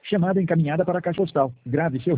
Chamada encaminhada para a caixa postal. Grave seu